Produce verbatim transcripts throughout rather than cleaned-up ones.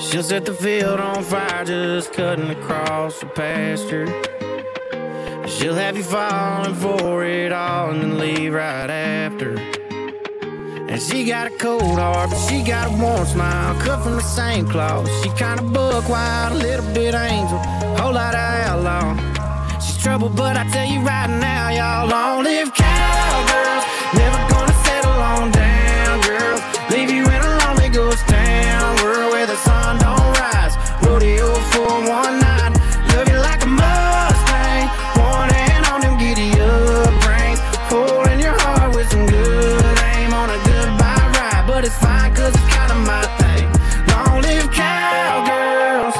She'll set the field on fire just cutting across the pasture. She'll have you falling for it all and then leave right after. And she got a cold heart, but she got a warm smile, cut from the same cloth. She kinda buck wild, a little bit angel, whole lot of outlaw. She's trouble, but I tell you right now, y'all, long live cowgirls. Never gonna settle on down, girls. Leave you in a lonely ghost town, world where the sun don't rise. Rodeo for one night, love you like a Mustang. One hand on them giddy up reins, holding your heart with some good aim on a goodbye ride. But it's fine, cause it's kinda my thing. Long live cowgirls.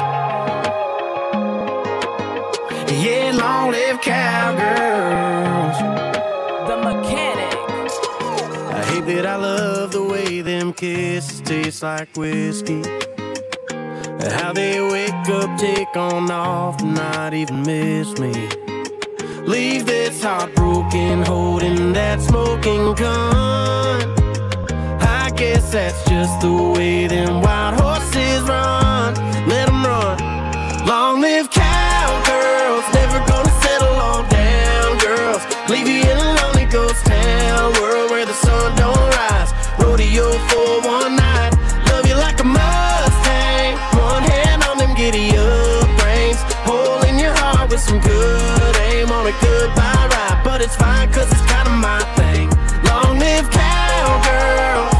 Yeah, long live cowgirls. The Mechanic. I hate that I love the way them kisses taste like whiskey. How they wake up, take on off, and not even miss me. Leave this heart broken, holding that smoking gun. I guess that's just the way them wild horses run. Let them run. Long live cowgirls, never gonna settle on down, girls. Leave you in a lonely ghost town, world where the sun don't rise. Rodeo for one night, love you like a Mustang. One hand on them giddy up reins, holding your heart with some good aim on a goodbye ride. But it's fine, cause it's kinda my thing. Long live cowgirls.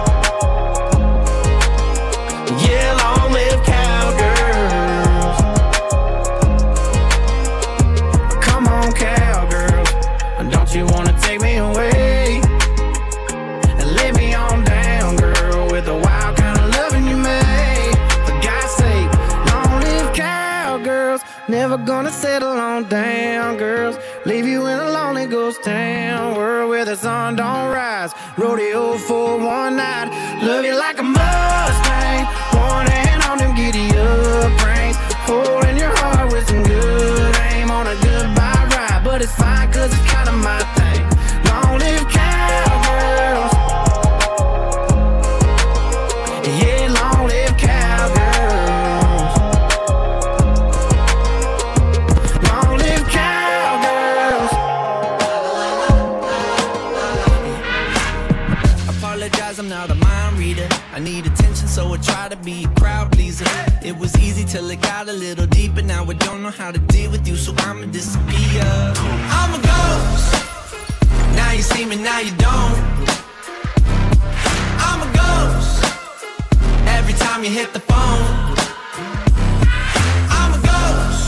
Yeah, long live cowgirls. Come on, cowgirls, don't you wanna take me away and lay me on down, girl, with the wild kind of loving you made. For God's sake, long live cowgirls. Never gonna settle on down, girls. Leave you in a lonely ghost town, world where the sun don't rise. Rodeo for one night, love you like a Mustang. One hand on them giddy up reins, holding your heart with some good aim on a goodbye ride. But it's fine, cause it's kinda my thing. Long live cowgirls. Yeah, long live cowgirls. Long live cowgirls. Apologize, I'm not a mind reader. I need attention, so I try to be a crowd pleaser. It was easy till it got a little deeper. Now I don't know how to deal with you, so I'ma disappear. I'm a ghost. Now you see me, now you don't. I'm a ghost. Every time you hit the phone. I'm a ghost.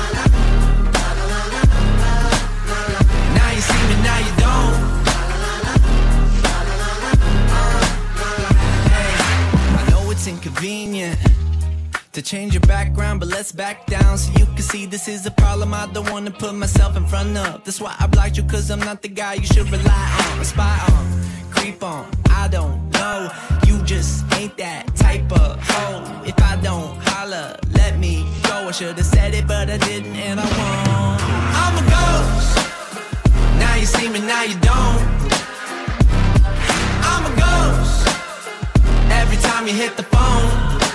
Now you see me, now you don't. Hey, I know it's inconvenient to change your background, but let's back down so you can see this is a problem I don't wanna put myself in front of. That's why I blocked you, cause I'm not the guy you should rely on, spy on, creep on. I don't know, you just ain't that type of hoe. If I don't holler, let me go. I should've said it, but I didn't, and I won't. I'm a ghost. Now you see me, now you don't. I'm a ghost. Every time you hit the phone.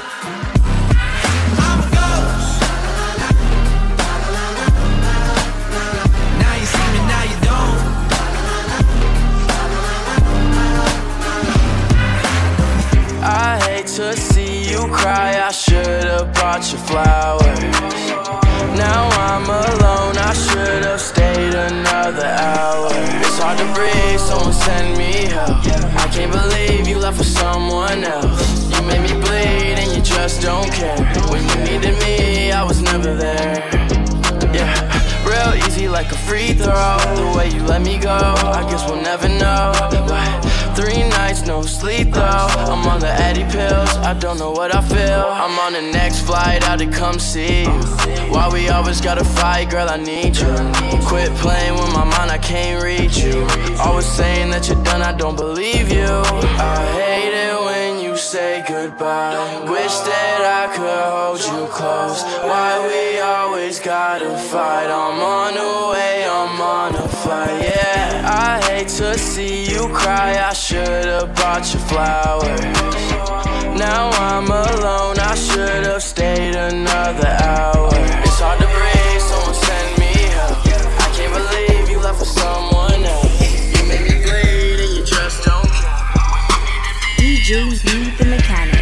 I hate to see you cry, I should've brought you flowers. Now I'm alone, I should've stayed another hour. It's hard to breathe, someone send me help. I can't believe you left for someone else. You made me bleed and you just don't care. When you needed me, I was never there. Yeah, real easy like a free throw. The way you let me go, I guess we'll never know. But three nights, no sleep though. I'm on the Addy pills, I don't know what I feel. I'm on the next flight out to come see you. Why we always gotta fight, girl, I need you. Quit playing with my mind, I can't reach you. Always saying that you're done, I don't believe you. I hate it when you say goodbye. Wish that I could hold you close. Why we always gotta fight. I'm on the way, I'm on a flight, yeah. I hate to see you cry, I should've brought you flowers. Now I'm alone, I should've stayed another hour. It's hard to breathe, someone send me help. I can't believe you left with someone else. You make me bleed and you just don't care. D J B the Mechanic.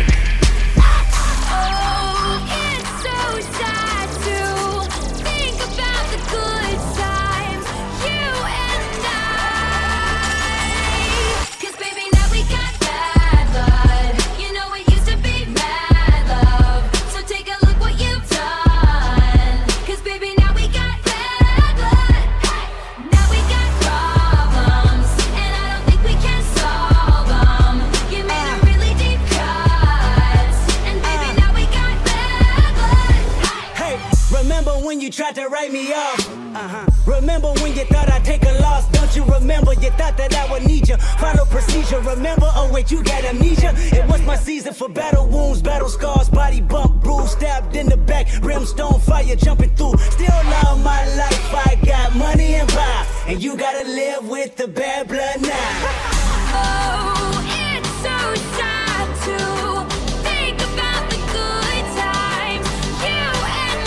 Tried to write me off. Uh-huh. Remember when you thought I'd take a loss? Don't you remember? You thought that I would need you. Follow procedure. Remember? Oh wait, you got amnesia. It was my season for battle wounds, battle scars, body bump, bruise, stabbed in the back, brimstone fire jumping through. Still love my life. I got money and power, and you gotta live with the bad blood now. Oh, it's so sad to think about the good times. You and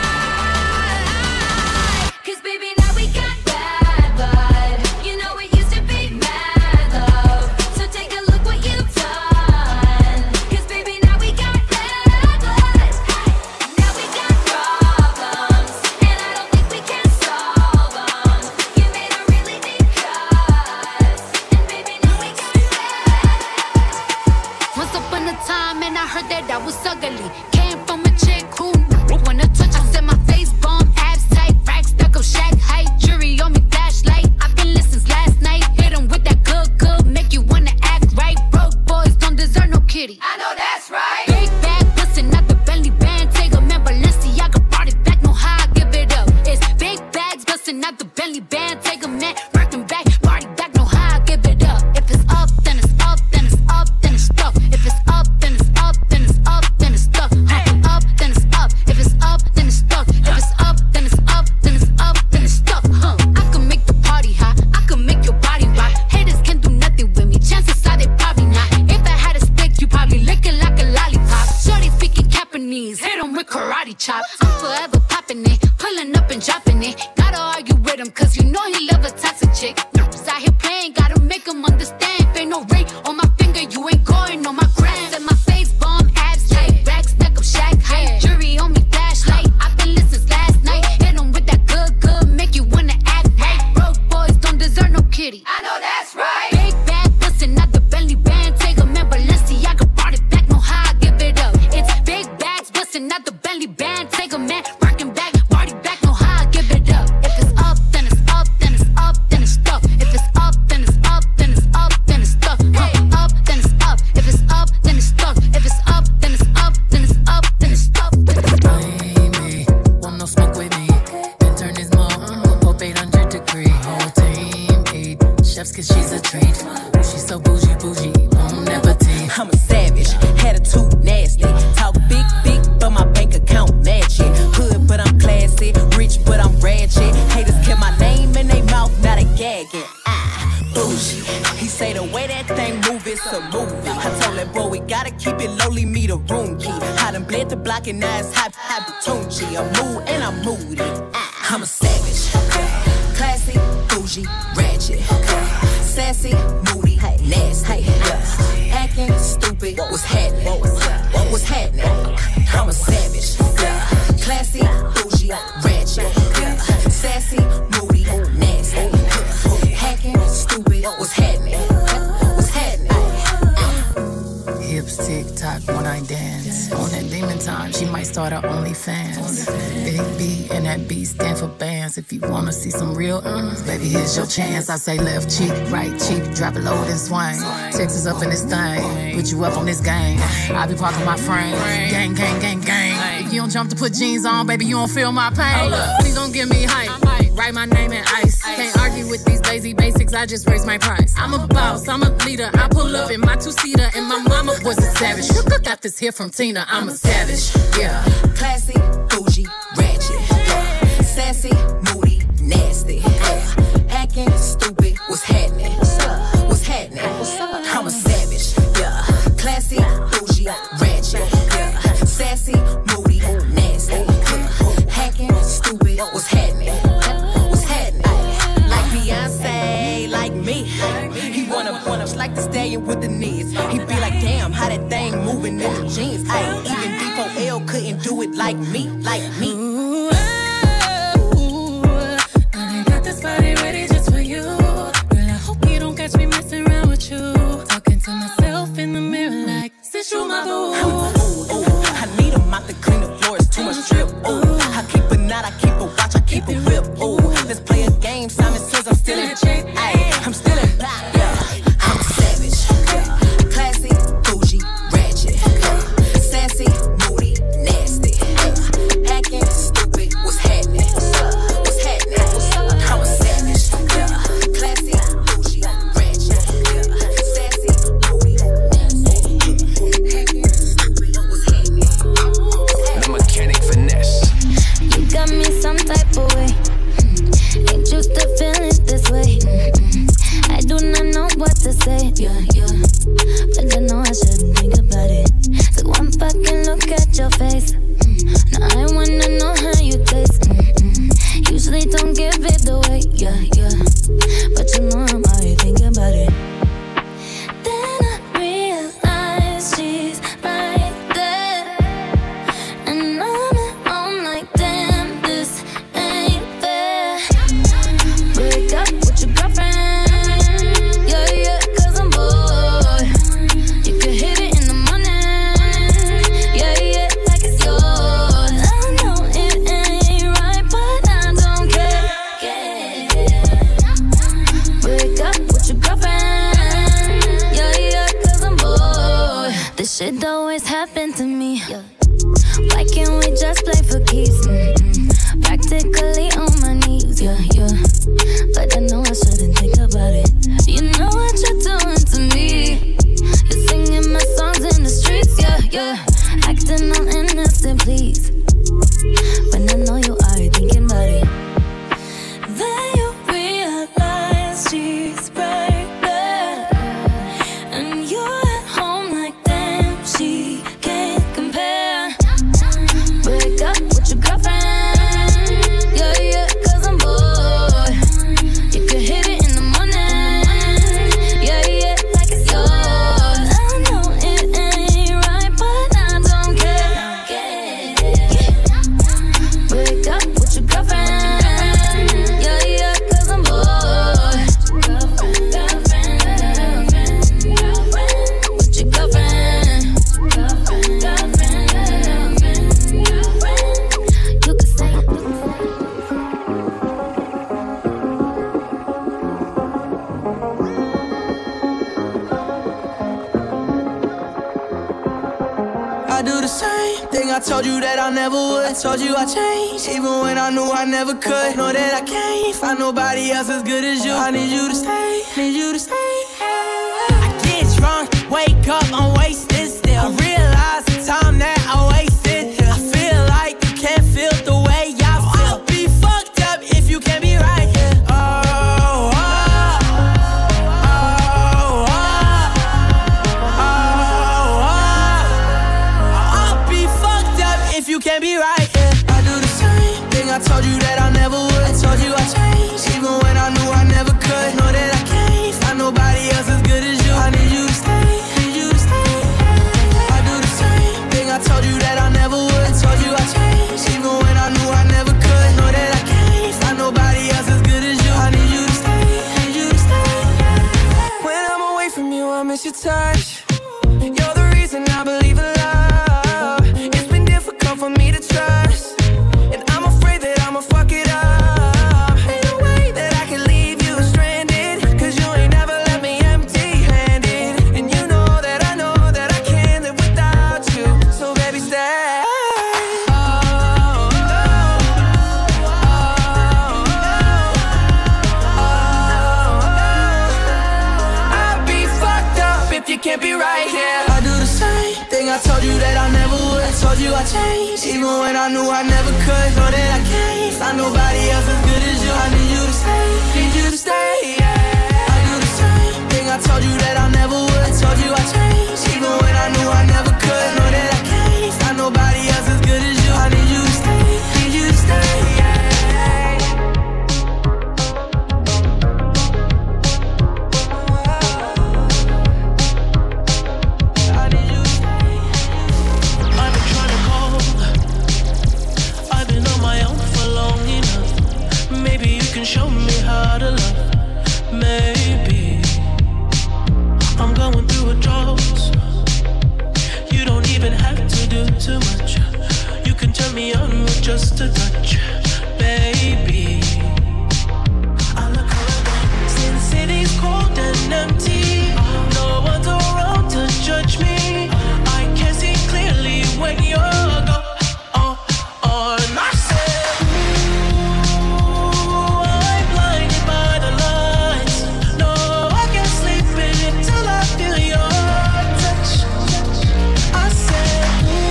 baby, now we got bad blood. You know it used to be mad love. So take a look what you've done. Cause baby, now we got bad blood. Now we got problems, and I don't think we can solve them. You made a really deep cut, and baby, now we got bad. Once upon a time, and I heard that I was ugly. Came from a chick who wanna touch. I said my face bomb, abs tight, racks stuck up, shack height, jury on me, flashlight. I've been listening last night. Hit 'em with that good, good, make you wanna act right. Broke boys don't deserve no kitty. I know that's right. Big bag, bustin' out the Bentley band. Take a man, Balenciaga brought it back. Know how I give it up. It's big bags, bustin' out the Bentley band. Take a man, working back, party back. Know how I give it up. If it's up, then it's up, then it's up, then it's stuck. If it's up, then it's up, then it's up, then it's stuck. Huh. Up, then it's up. If it's up, then it's stuck. If it's up, then it's up, then it's up, then it's stuck. Huh. I can make the party hot. I can make your body rock. Haters can't do nothing with me. Chances are they probably not. If I had a stick, you probably lick it like a lollipop. Shorty speaking Japanese, hit 'em with karate chops. I'm forever popping it, pulling up and dropping it. Gotta argue with him, cause you know he love a toxic chick. Nerves out here playing, gotta make him understand. If ain't no ring on my finger, you ain't going on my gram. Set my face bomb, abs tight, racks stuck up, shack height, jury on me, flashlight. I've been listening last night. Hit 'em with that good, good, make you wanna act right. Broke boys don't deserve no kitty. I know that's right. Big bag, bustin' out the Bentley band. Take a man, Balenciaga brought it back. Know how I give it up. It's big bags, bustin' out the Bentley band. Take a man, rockin' back, party back. Know how I give it up. If it's up, then it's up, then it's up, then it's stuck. If it's up, then it's up, then it's up, then it's stuck. Huh. Up, then it's up. If it's up, then it's stuck. If it's up, then it's up, then it's up, then it's stuck. Baby, want no smoke with me? Then turn this mug up eight hundred degree. Whole team eat chefs cause she's a treat. She's so bougie, bougie, won't never team. I'm a savage, attitude nasty. Talk big, big, but my bank account match it. Hood, but I'm classy. Rich, but I'm ratchet. Haters kept my name in their mouth, now they gagging. Ah, bougie. He say the way that thing move, it's a movie. I told that boy we gotta keep it lowly, me the room key. I done bled the block and now it's hot, hot Tunchi. I'm mood and I'm moody. Ah, I'm a savage. Classy, bougie, ratchet. Sassy, moody, nasty. Acting stupid, what's happening? What's happening? I'm a savage. Classy, bougie, ratchet. Sassy, moody, nasty. Hacking, stupid, what's happening? What's happening? Hips tick tock when I dance. On that demon time, she might start her OnlyFans. Big B and that B stand for bands. If you wanna see some real earnings, baby, here's your chance. I say left cheek, right cheek, drop it low and swing. Texas up in this thing, put you up on this game. I be parking my frame, gang, gang, gang, gang. If you don't jump to put jeans on, baby, you don't feel my pain. Please don't give me hype. Write my name in ice. Can't argue with these lazy basics, I just raise my price. I'm a boss, I'm a leader. I pull up in my two-seater, and my mama was a savage. Got this here from Tina, I'm a savage. Yeah. Classy, bougie, ratchet. Yeah. Sassy, moody, nasty. Yeah. Acting stupid, what's happening? What's happening? I'm a savage. Yeah. Classy, bougie, like the stallion with the knees. He be like, damn, how that thing moving in the jeans. Ay, even D four L couldn't do it like me, like me. Ooh, oh, I got this body ready just for you. Girl, I hope you don't catch me messing around with you. Talking to myself in the mirror like, since you my boo. I need a mop to clean the floor, it's too much drip. Ooh, I keep a knot, I keep a watch, I keep a whip. Ooh, let's play a game. Simon says I'm still in check. Ay, I'm still in black. Yeah, I'm savage. Yeah, classy, bougie, ratchet. Yeah, sassy, moody, nasty. Yeah, hacking, stupid. What's happening? What's happening? I'm a savage. Yeah, classy, bougie, ratchet. Yeah, sassy, moody, nasty. Hacking, stupid. What's happening? The mechanic finesse. You got me some type of way. Ain't used to feeling this way. Mm-mm. I do not know what to say. Yeah, yeah. But I know I shouldn't think about it. So one fucking look at your face. Mm. Now I wanna know how you taste. Mm-mm. Usually don't give it away. Yeah, yeah. But you know I'm already thinking about it. Then I realize she's right there. And I'm at home like, damn, this ain't fair. Break up with your girlfriend. Yeah, yeah, cause I'm bored. You can hit it in the morning. Yeah, yeah, like it's yours. I know it ain't right, but I don't care. Yeah. Break up with your girlfriend. Yeah, yeah, cause I'm bored. This shit always happen to me. Yeah. Why can't we just play for keeps? Mm-mm. Practically on my knees, yeah, yeah. But I know I shouldn't think about it. You know what you're doing to me. You're singing my songs in the streets, yeah, yeah. Acting all innocent, please. When I know you are thinking about it. Then you realize she's right there. And you're at home like, damn, she can't compare. Break up with your girlfriend. Yeah, yeah, cause I'm bored. You can hit it in the morning. Yeah, yeah, like it's yours. I know it ain't right, but I don't care. Yeah. Break up with your girlfriend. Yeah, yeah, cause I'm bored. Girlfriend, girlfriend, girlfriend, girlfriend. With your girlfriend. Girlfriend, girlfriend, girlfriend, girlfriend. You could say, you could say. I do the same thing I told you that I never would. I told you I changed, even when I knew I never could. Know that I can't find nobody else as good as you. I need you to stay, need you to stay. I get drunk, wake up, I'm wasted still. I realize the time that I wasted. I feel like you can't feel the way I feel. I'll be fucked up if you can't be right here. Oh, oh, oh, oh, oh, oh. I'll be fucked up if you can't be right here. I do the same thing I told you that I never would. I told you I changed, even when I knew I never could. Know that I can't find nobody else as good as you. I need you to stay, need you to stay. I do the same thing I told you that I never would. I told you I changed, even when I knew I never could. Know that I can't find nobody else as good as you. I need you to stay, need you to stay. When I'm away from you, I miss your touch. You're the reason I believe in love. It's been difficult for me to trust, and I'm afraid that I'ma fuck it up. Ain't no way that I can leave you stranded, cause you ain't never left me empty-handed. And you know that I know that I can't live without you. So baby, stay. Oh, oh, oh, oh, oh. I'll be fucked up if you can't be right here. I do the same thing I told you that I never would. I told you I changed, even when I knew I never could. Know that I can't find nobody else as good as you. I need you to stay, need you to stay. Yeah. I do the same thing I told you that I never would. I told you I changed, even when I knew I never could. Know that I can't find nobody else as good as you. I need you to stay, need you to stay. Yeah. you can show me how to love. Maybe I'm going through a drought. You don't even have to do too much. You can turn me on with just a touch, baby. I look around, see the city's cold and empty. No one's around to judge me. I can see clearly when you're gone. Oh, oh, and I said, ooh, I'm blinded by the lights. No, I can't sleep until I feel your touch. I said,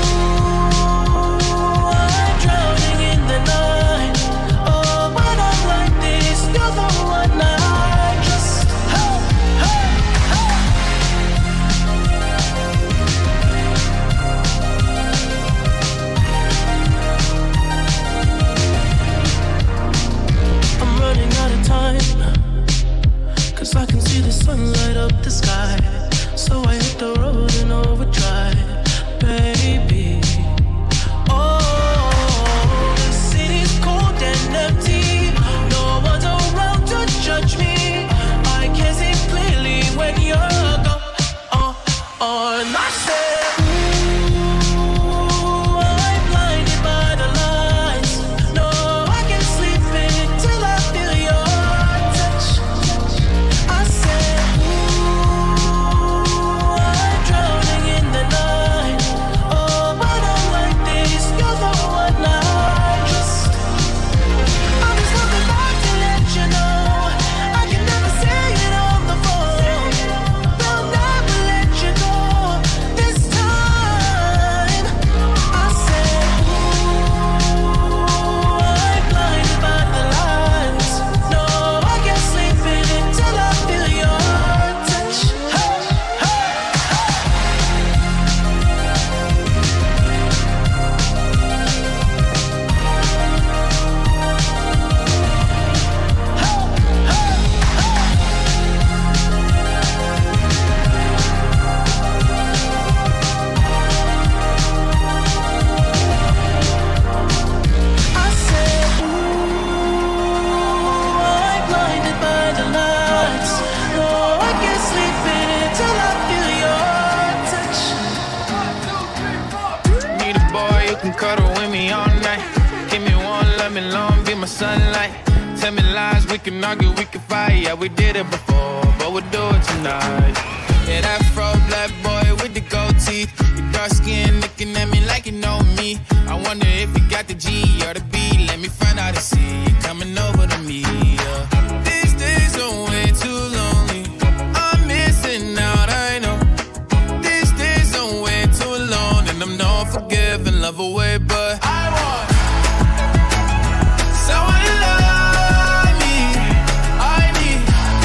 ooh, I'm drowning in the night. Oh, when I'm like this, you're the one I just, hey, hey, hey. I'm running out of time, 'cause I can see the sun light up the sky. So I hit the road in overdrive, baby. Oh, the city's cold and empty. No one's around to judge me. I can see clearly when you're gone. Oh, oh, and I said, ooh, I'm blinded by the lights. No, I can't sleep until I feel your touch. I said, ooh, I'm drowning in the night. Oh, when I'm like this, you're the one I just. I'm just looking back to let you know I can never say it on the phone. They'll never let you go this time. I said, ooh, I'm blinded by the lights. No, I can't sleep until I feel your touch. Hey, hey, I said, ooh, I'm blinded by the lights. No, I can't sleep until I feel your touch. Need a boy who can cuddle with me all night. Give me one, let me long, be my sunlight. Tell me lies, we can argue, we can fight. Yeah, we did it before, but we'll do it tonight. Yeah, that fro black boy with the gold teeth. Your dark skin looking at me like you know me. I wonder if you got the G or the B. Let me find out and see you coming over to me. Yeah. These days are way too lonely. I'm missing out, I know. These days are way too alone, and I'm not forgiving, love away, but I want someone to love me. I need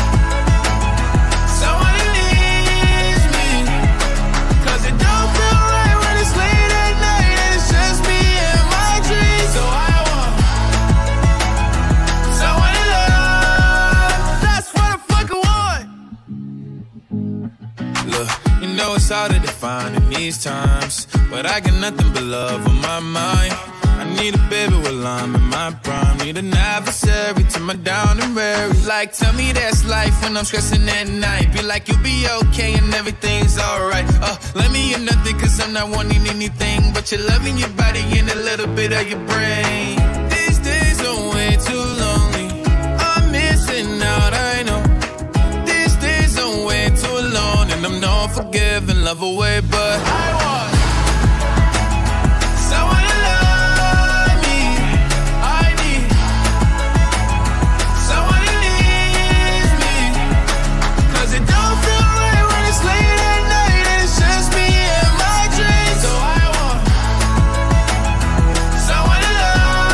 someone who needs me. 'Cause it don't feel right when it's late at night and it's just me and my dreams. So I want someone to love. That's what I fucking want. Look, you know it's hard to define in these times, but I got nothing but love on my mind. I need a baby while I'm in my prime. Need an adversary to my down and weary. Like, tell me that's life when I'm stressing at night. Be like, you'll be okay and everything's alright. Uh, let me hear nothing 'cause I'm not wanting anything but your love in your body and a little bit of your brain. These days are way too lonely. I'm missing out, I know. These days are way too alone, and I'm not forgiving, love away, but I want someone to love me. I need someone who needs me. 'Cause it don't feel right when it's late at night and it's just me and my dreams. So I want someone to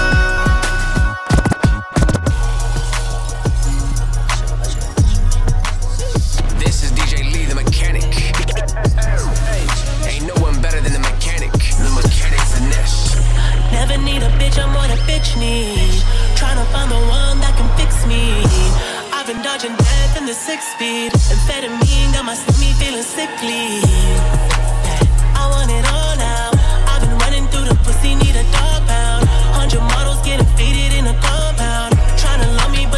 love. This is D J Lee, the mechanic. Ain't no one better than the mechanic. The mechanic finesse. Never need a bitch, I'm what a bitch need. Tryna find the one that can fix me. I've been dodging death in the six speed. Amphetamine got my stomach feeling sickly. I want it all now. I've been running through the pussy, need a dog pound. Hundred models getting faded in a compound. Tryna love me, but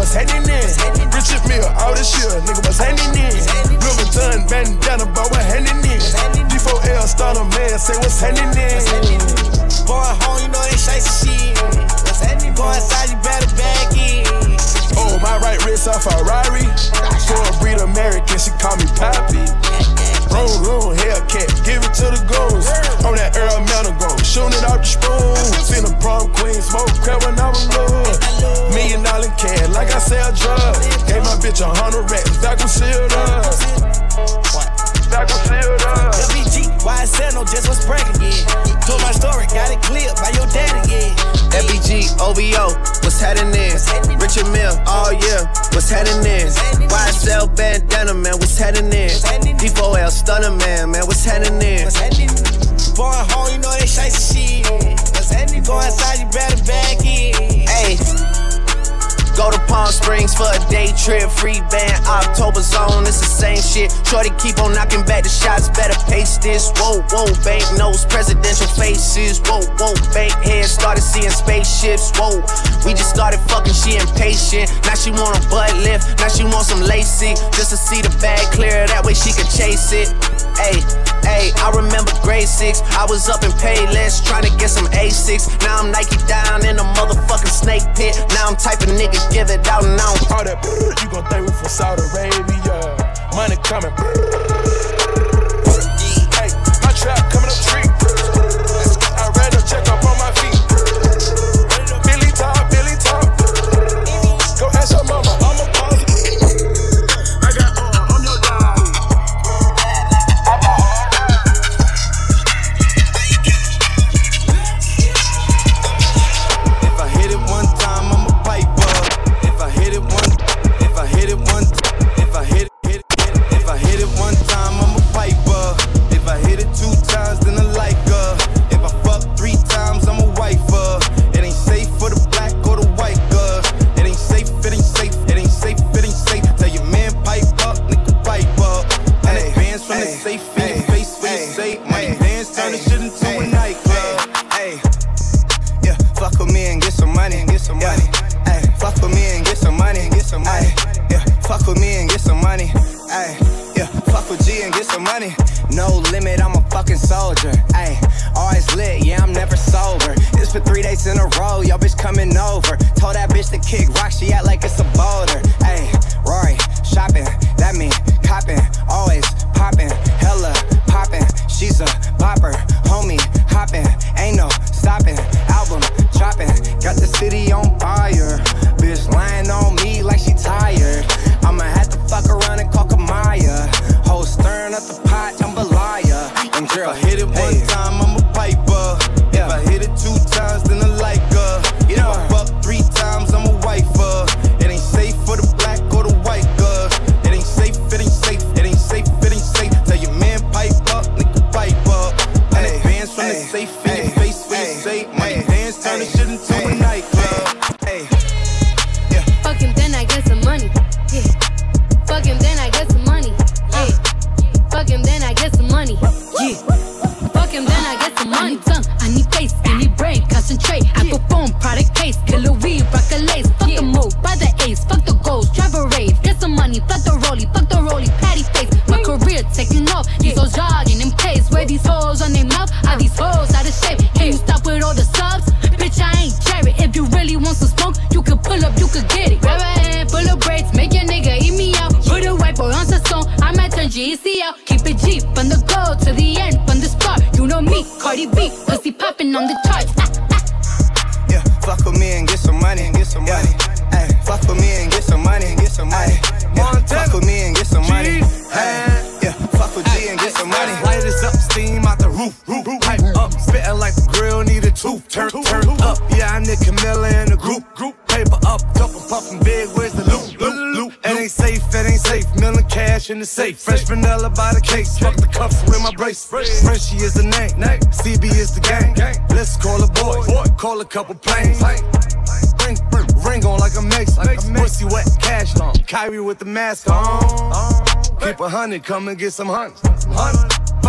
what's happening? Richard Mill, all this shit, nigga, what's happening? Louis Vuitton, bandana, boy, what's happening? D four L, starter man, say what's happening? Going home, you know they chasing shit. What's happening? Go inside, you better back in. Oh, my right wrist off Ferrari. For a breed American, she call me Poppy. Room, room, Hellcat, give it to the goons. On that Earl Mountain gold, shooting it off the spoon. Seen a prom queen, smoke crap when I was little. Million dollar cash, like I sell drugs. Gave my bitch a hundred racks, vacuum sealed up. Vacuum sealed up. L B G, Y S L, no just what's breaking, yeah. Told my story, got it clear by your daddy, yeah. L B G, O V O, what's happening? Richard Mill, all year, what's happening? Y S L bandana, man, what's happening? D four L stunner, man, man, what's happening? Going home, you know they chasing shit. What's happening? Go inside, you better back in. Hey. Go to Palm Springs for a day trip, free band, October zone, it's the same shit. Shorty keep on knocking back the shots, better pace this. Whoa, whoa, bank notes, presidential faces. Whoa, whoa, bank heads, started seeing spaceships. Whoa, we just started fucking, she impatient. Now she want a butt lift, now she want some lacy. Just to see the bag clear, that way she can chase it. Ayy, ayy, I remember grade six, I was up in Payless, trying to get some A six. Now I'm Nike down in a motherfucking snake pit. Now I'm type of nigga, give it out and out. All that brrr, you gon' think we from Saudi Arabia. Money coming. Hey, my trap coming up street. I ran to check up on my feet. Billy Top, Billy Top. Go ask your mama, I'm a boss. I got uh, I'm your dog. If I hit it one time, I'm a piper. If I hit it one, if I hit it one, if I hit it, hit it, hit it, if I hit it one time, I'm a piper. If I hit it two times, then I like her. If I fuck three times, I'm a wifer. It ain't safe for the black or the white girl. It ain't safe, it ain't safe, it ain't safe, it ain't safe. Tell your man pipe up, nigga pipe up. And advance from the safe in your face when you say money dance, turn the shit into a nightclub. Hey, yeah, fuck with me and get some money, get some money. Hey, fuck with me and get some money, get some money. Yeah, fuck with me and get some money. Hey, yeah, fuck with G and get some money. No limit, I'm a fucking soldier. Hey, always lit, yeah, I'm never sober. It's for three days in a row, yo bitch coming over. Told that bitch to kick rock, she act like it's a boulder. Hey, Rory, shopping, that mean copping, always popping, hella popping. She's a bopper, homie, hopping, ain't no stopping. Album dropping, got the city on fire. Bitch lying on me like she tired. I'ma have to fuck around and call Kamaya. Whole stirring up the pot, jambalaya. And girl, if I hit it one hey. time, I'm a piper. Yeah. If I hit it two times, then I like her. If Yeah. I fuck three times, I'm a wifer. It ain't safe for the black or the white girl. It ain't safe, it ain't safe, it ain't safe, it ain't safe. Tell your man pipe up, nigga pipe up. And Hey, advance from the hey, safe in hey, your face when hey, you say money hey, dance, turn the hey, shit into hey, a nightclub. Hey, Fuck him, then I get some money. Yeah. Fuck him, then I get some money. Hey. Fuck him, then I get some money. Yeah. Fuck him, then I get some money. I need tongue, I need face, I need brain, concentrate. I go phone, product case, killer weed, rock a lace. Fuck the move, buy the ace, fuck the goals, drive a rave. Get some money, fuck the rollie, fuck the rollie, patty face. My career taking off, these hoes jogging in place. Where these hoes on their mouth, are these hoes out of shape? Can you stop with all the subs? Bitch, I ain't Jerry. If you really want some smoke, you could pull up, you could get it. Grab a hand full of braids, make your nigga eat me out. Put a white boy on the song, I might turn G C out. Keep it G from the go to the end, from the start. You know me, Cardi B, pussy popping on the charts. Ah, ah. yeah, fuck with me and get some money, get some money. Hey, fuck with me and get some money, get some money. Yeah, fuck with me and get some money. Hey, yeah, fuck with G and get some money. Light is up, steam out the roof, roof, roof. Pipe up, spitting like the grill need a tooth. Turn, turn up, yeah, I need Camilla in the group, group. Paper up, couple puffin' big, where's the loot, loot, loot? It ain't safe, it ain't safe, million cash in the safe. Fresh vanilla by the case, fuck the cuffs with my brace. Frenchie is the name, C B is the gang. Let's call a boy, call a couple planes. Ring, ring on like a mace, pussy wet, cash long. Kyrie with the mask on. Keep a hundred, come and get some hunts. Fuck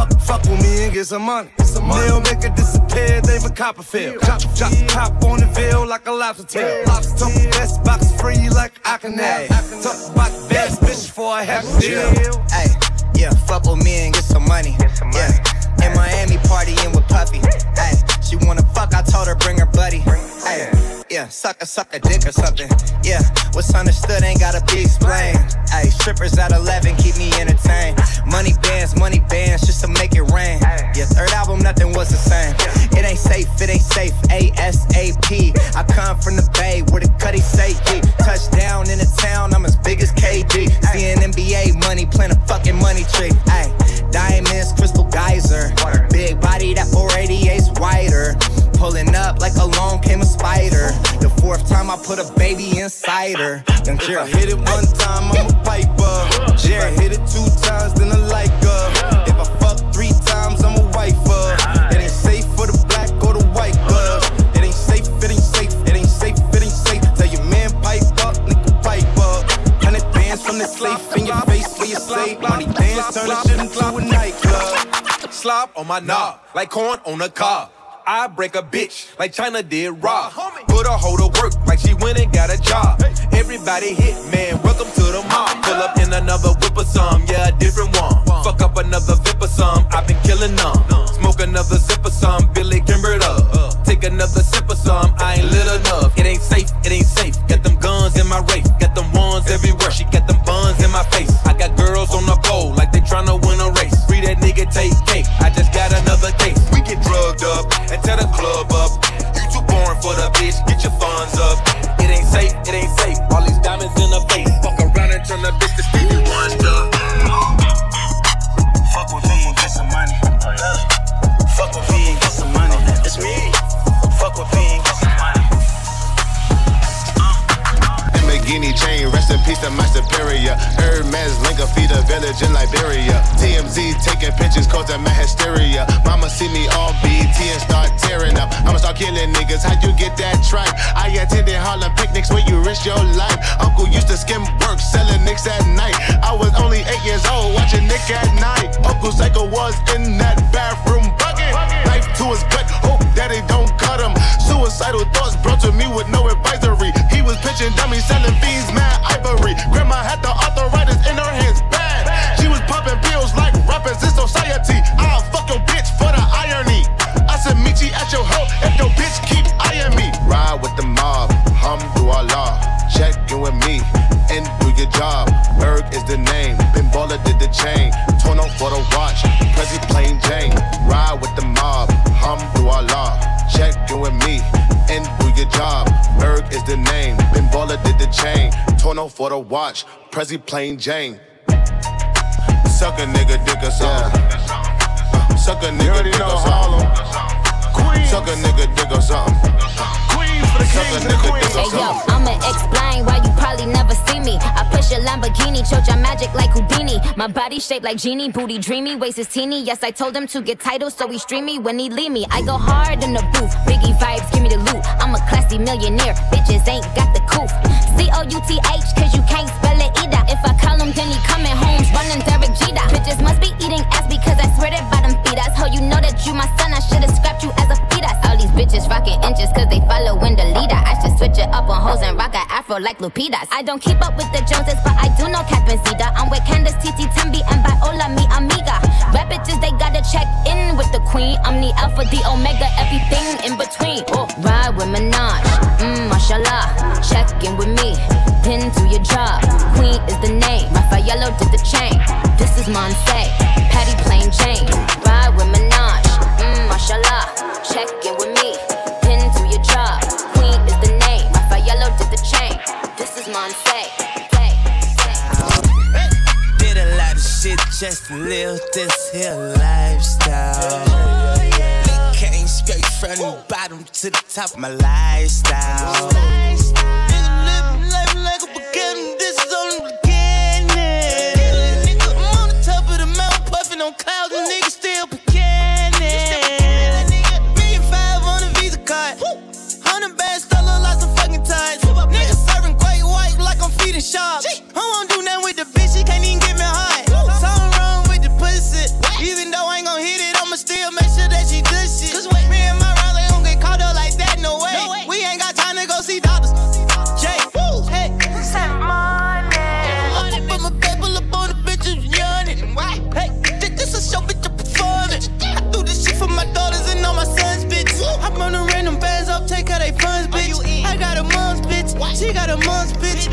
Fuck with me and get some money. They'll make it disappear, David Copperfield. Chop, chop, chop on the veil like a lobster tail. Talk best box free like I can have. Talk about best bitch for a half deal. Hey, yeah, fuck with me and get some money. Yeah, in Miami partying with Puffy. Hey, she wanna fuck, I told her bring her buddy. Hey, yeah, suck a suck a dick or something. Yeah, what's understood ain't gotta be explained. Hey, strippers at eleven keep me entertained. Money bands, money bands, just to make it rain. Yeah, third album, nothing was the same. It ain't safe, it ain't safe, A S A P. I come from the Bay where the cutty say G. Touchdown in the town, I'm as big as K D. Seeing N B A money, playing a fucking money tree. Ay, diamonds, crystal geyser. Big body, that four eighty-eight's wider. Pulling up like along came a spider. The fourth time I put a baby inside her. Young If I hit it one time, I'm a piper. If I hit it two times, then I like her. If I fuck three times, I'm a wifer. It ain't safe for the black or the white girl. It ain't safe, it ain't safe, it ain't safe, it ain't safe. Tell your man pipe up, nigga pipe up. Hundred bands from the safe in your face where you safe. Money dance, turn the shit into a nightclub. Slop on my knob, like corn on a cob. I break a bitch like China did Rob. Put a hoe to work like she went and got a job. Everybody hit, man, welcome to the mob. Pull up in another whip or some, yeah, a different one. Fuck up another vip or some, I've been killing them. Smoke another zip or some, Billy Kimbered up. Take another sip or some, I ain't lit enough. It ain't safe, it ain't safe. Got them guns in my race, got them ones everywhere. She got them buns in my face. I got girls on the pole like they tryna win a race. Free that nigga, take cake, I just got another case. We get drugged up and tear the club up. You too boring for the bitch, get your funds up. It ain't safe, it ain't safe. All these diamonds in the face. Fuck around and turn the bitch to Stevie Wonder. Fuck with me and get some money. Fuck with me and get some money. It's me. Fuck with me and get some money. Lamborghini chain, rest in peace to my superior. Hermes link a feed a village in Liberia. T M Z taking pictures causing my hysteria. Mama see me all B T and start tearing up. I'ma start killing niggas, how you get that tripe? I attended Harlem picnics where you risk your life. Uncle used to skim work, selling nicks at night. I was only eight years old, watching Nick at night. Uncle Psycho was in that bathroom bucket. Knife to his gut, hope daddy don't cut him. Suicidal thoughts brought to me with no advisory. He was pitching dummies, selling fiends, mad ivory. Grandma had the arthritis in her hands, bad. She was popping pills like rappers in society. I'll fuck your bitch for the irony. I said meet you at your hoe if your bitch keep eyeing me. Ride with the mob, Alhamdulillah. Check in with me and do your job. Berg is the name, Ben Baller did the chain. Torn on for the watch, Prezi plain Jane. Ride with the mob, Alhamdulillah. Check in with me and do your job. Berg is the name, Ben Baller did the chain. Torn on for the watch, Prezi plain Jane. Suck a nigga, dick or something. Uh, suck a nigga, dick or something. Suck a nigga, dick or something. Hey yo, I'ma explain why you probably never see me. I push a Lamborghini, choke your magic like Houdini. My body shaped like genie, booty dreamy, waist is teeny. Yes, I told him to get titles, so he stream me when he leave me. I go hard in the booth, Biggie vibes, give me the loot. I'm a classy millionaire, bitches ain't got the couth. C O U T H, cause you can't spell it either. If I call him, then he coming home, running Derek Jeter. Bitches must be eating ass because I swear that bottom feed us. Ho, you know that you my son, I should've scrapped you as a fetus. All these bitches rocking inches cause they following the leader. I should switch it up on hoes and rock an afro like Lupitas. I don't keep up with the Joneses, but I do know Captain Zeta. I'm with Candace, Titi, Tembi, and Viola, mi amiga. Rap bitches, they gotta check in with the queen. I'm the alpha, the omega, everything in between. Oh, ride with Minaj, mmm, mashallah. Check in with me, then do your job. Queen is the name, Raffaello did the chain. This is Monse, Patty plain Jane. Ride with Minaj, mmm, mashallah. Check in with me, then do your job. Queen is the name, Raffaello did the chain. This is Monse. Did a lot of shit just to live this here lifestyle. Came straight from the bottom to the top of my lifestyle. Nigga living life like a beginning, this is only the beginning. Nigga, I'm on the top of the mountain, puffing on clouds, and niggas still beginning. Million five on a Visa card, hundred bands, still look like some fucking ties. Nigga serving great white like I'm feeding sharks. I won't do nothing with the bitch, she can't even get me hard. Something wrong with the pussy, even though I ain't gon' hit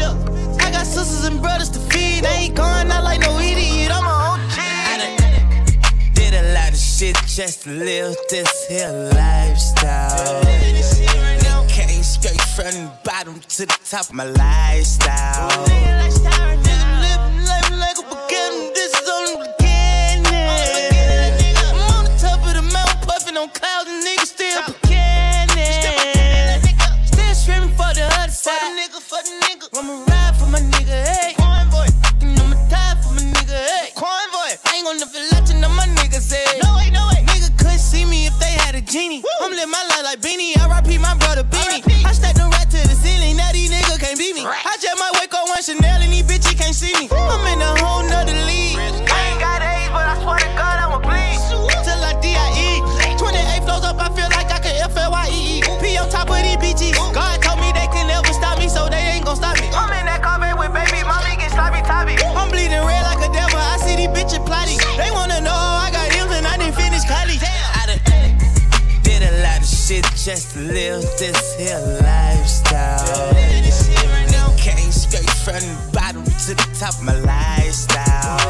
Look, I got sisters and brothers to feed. I ain't going out like no idiot. I'm a O G. I done did a lot of shit just to live this here lifestyle. Came straight from the bottom to the top of my lifestyle. Living life like a beginning. This is only the beginning. I'm on the top of the mountain, puffing on clouds, and niggas still beginning. Still screaming for the other side. For the nigga, I'ma ride for my nigga, hey. Convoy, and I'ma die for my nigga, hey. Convoy, I ain't gon' never let you know my niggas, hey. No way, no way. Nigga couldn't see me if they had a genie. Woo. I'm living my life like Beanie. R I P my brother Beanie. I stacked them right to the ceiling. Now these niggas can't beat me. Right. I just might wake up one Chanel and these bitches can't see me. Woo. I'm in a whole nother league. I ain't got age, but I swear to God I'ma bleed. Till like D I E. twenty-eight flows up, I feel like I can F L Y E E. P on top of these B Gs. God told me they can never stop me, so they ain't gon' stop me. I'm in that car with baby, mommy get sloppy toppy. I'm bleeding red like a devil, I see these bitches plotting. They wanna know I got M's and I didn't finish college. I done did a lot of shit just to live this here lifestyle. Came straight from the bottom to the top of my lifestyle.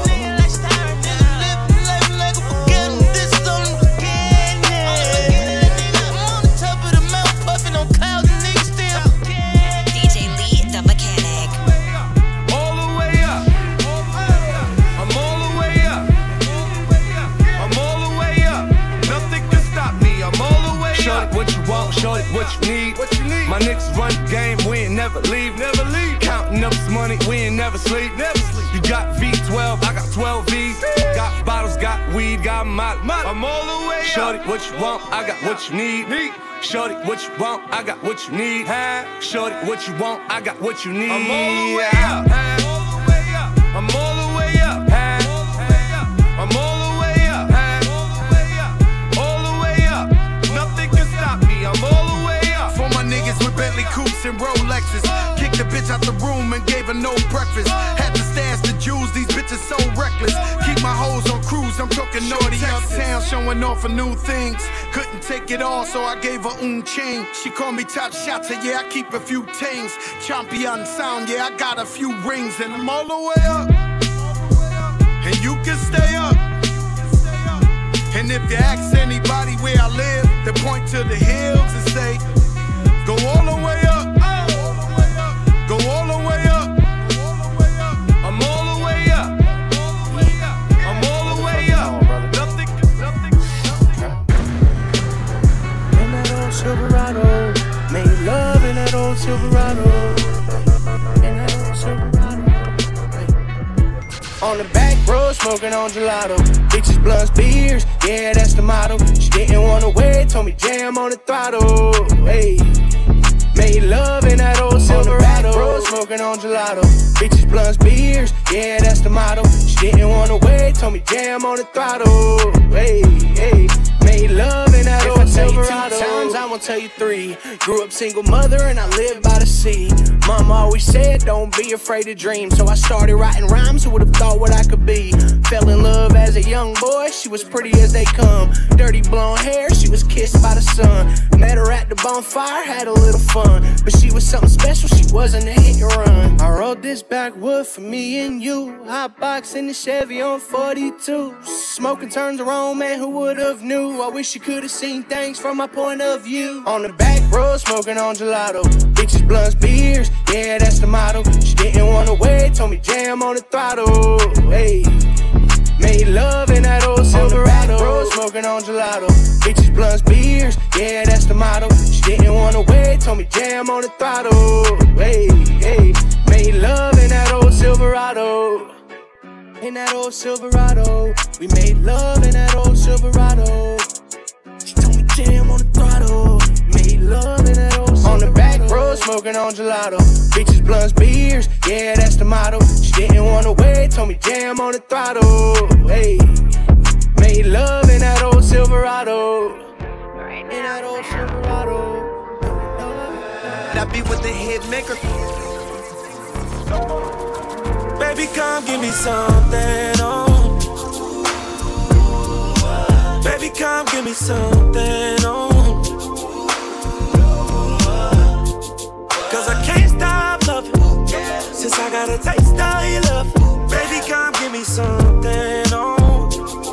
Shorty, what you need? What you need? My niggas run the game, we ain't never leave. Never leave. Counting up this money, we ain't never sleep. Never sleep. You got V twelve, I got twelve V's. Got bottles, got weed, got molly. I'm all the way up. Shorty, what you want? I got what you need. need. Shorty, what you want? I got what you need. Huh? Shorty, what you want? I got what you need. I'm all the way up. Huh? All the way up. I'm all the way up. Huh? I'm all the way up. Huh? All the way up. Nothing can stop me. I'm all the way up. For my niggas with Bentley coupes and Rolexes. Kicked the bitch out the room and gave her no breakfast. Had to stash the jewels, these bitches so reckless. Keep my hoes on cruise, I'm talking naughty uptown, showing off for new things. Couldn't take it all, so I gave her un chain. She called me top shotter, yeah, I keep a few tings. Champion sound, yeah, I got a few rings. And I'm all the way up. And you can stay up. And if you ask anybody where I live, they point to the hills and say, go all the way up. Go all the way up. I'm all the way up. I'm all the way up. Nothing, nothing, nothing. In that old Silverado, made love in that old Silverado. In that old Silverado. On the back road, smoking on gelato. Bitches, blunts, beers, yeah, that's the motto. She didn't wanna wait, told me jam on the throttle. Hey, made love in that old Silverado. On the back road, smoking on gelato. Bitches, blunts, beers, yeah, that's the motto. She didn't wanna wait, told me jam on the throttle. Hey, hey, made love in that old Silverado. Two times, I won't tell you three. Grew up single mother and I lived by the sea. Mama always said, don't be afraid to dream. So I started writing rhymes, who would've thought what I could be? Fell in love as a young boy, she was pretty as they come. Dirty blonde hair, she was kissed by the sun. Met her at the bonfire, had a little fun. But she was something special, she wasn't a hit and run. I rode this backwood for me and you. Hot box in the Chevy on forty-two. Smoking turns around, man, who would've knew? I wish you could've seen things from my point of view. On the back road, smoking on gelato. Bitches, blunts, beers, yeah, that's the motto. She didn't wanna wait, told me jam on the throttle. Hey, made love in that old Silverado. On the back road, smoking on gelato. Bitches, blunts, beers, yeah, that's the motto. She didn't wanna wait, told me jam on the throttle. Hey, hey, made love in that old Silverado. In that old Silverado, we made love in that old Silverado. She told me jam on the throttle, made love in that old Silverado. On the back road, smoking on gelato. Bitches, blunts, beers, yeah, that's the motto. She didn't wanna wait, told me jam on the throttle. Hey, made love in that old Silverado. In that old Silverado. I be with the hit maker. Baby, come give me something, oh. Baby, come give me something, oh. Cause I can't stop loving. Since I got a taste of your love, baby, come give me something. Oh,